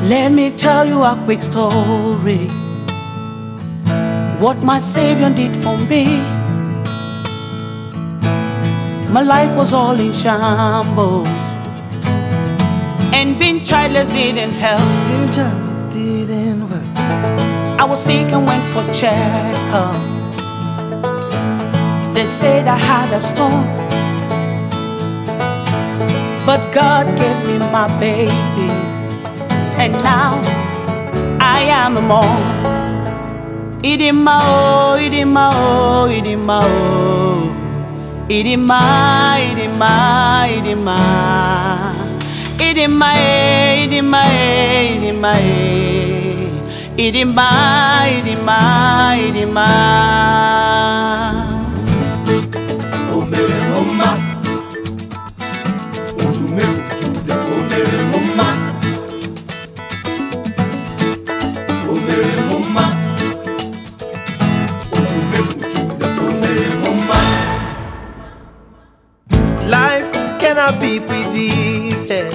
Let me tell you a quick story. What my Savior did for me. My life was all in shambles, and being childless didn't help. Didn't work. I was sick and went for checkup. They said I had a stone, but God gave me my baby, and now I am a mom. Idima oh, idima oh, idima oh, idima, idima, idima, idima, idima, idima, idima, idima, idima. Omere mama, odume ojude. Omere mama, omere mama, odume ojude. Omere mama. Life cannot be predicted.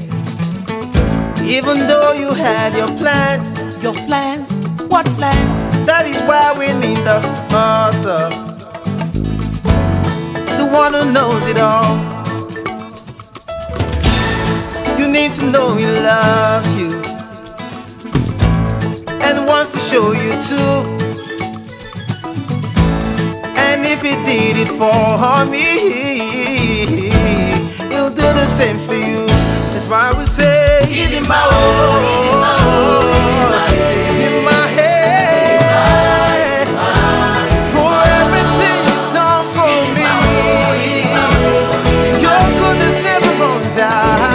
Even though you had your plans, Your plans, what plans? that is why we need the Father, the one who knows it all. You need to know He loves you and wants to show you too. And if He did it for me, He'll do the same for you. That's why we say, "It in my it's in my head for everything you've done for me. Your goodness never runs out."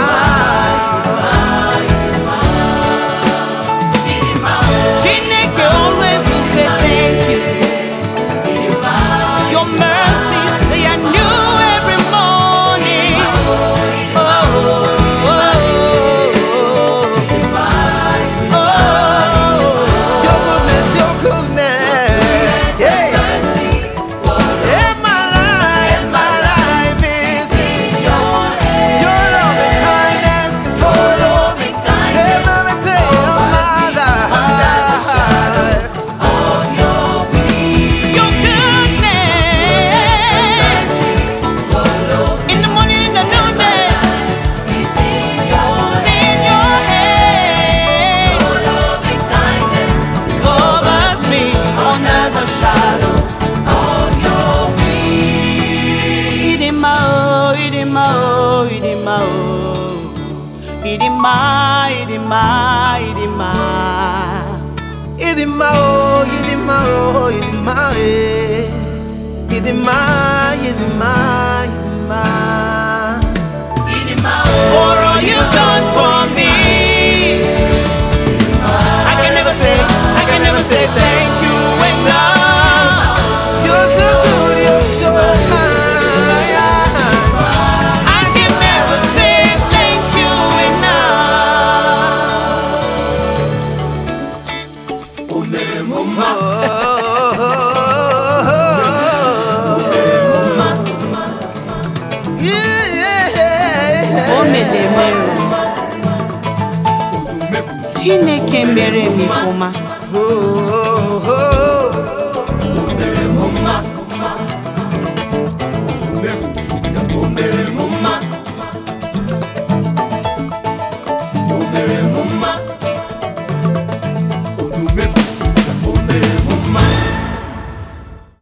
Chineke always will say thank you. Your mercies, they are new every morning. Oh, oh, Your goodness, yeah. In my life is your loving kindness to follow every day of my life. your goodness. In the morning, in the noonday, it's in your hand. Covers me under the shadow of your wings. Idima oh, idima oh, idima oh, idima, idima, idima. Idima oh, idima oh, idima eh. Idima, idima, idima. For all you've done for me, I can never say thank you enough. You're so good, you're so kind. I can never say thank you enough. Omere mama, Yeah. O mere mere, odume ojude. Chineke mere m ifuma. Oh, oh, oh.